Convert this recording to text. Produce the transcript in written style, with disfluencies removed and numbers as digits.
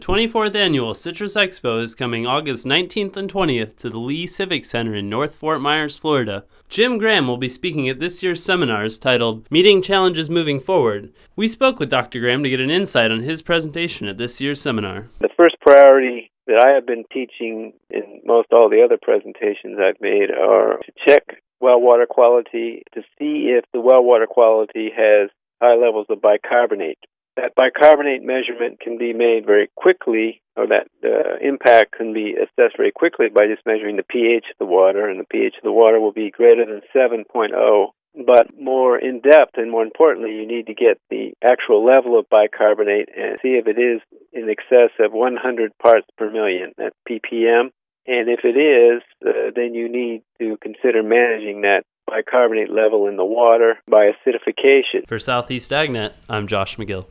24th Annual Citrus Expo is coming August 19th and 20th to the Lee Civic Center in North Fort Myers, Florida. Jim Graham will be speaking at this year's seminars titled Meeting Challenges Moving Forward. We spoke with Dr. Graham to get an insight on his presentation at this year's seminar. The first priority that I have been teaching in most all the other presentations I've made are to check well water quality to see if the well water quality has high levels of bicarbonate. That bicarbonate measurement can be made very quickly, or that impact can be assessed very quickly by just measuring the pH of the water, and the pH of the water will be greater than 7.0. But more in-depth and more importantly, you need to get the actual level of bicarbonate and see if it is in excess of 100 parts per million, that's ppm. And if it is, then you need to consider managing that bicarbonate level in the water by acidification. For Southeast AgNet, I'm Josh McGill.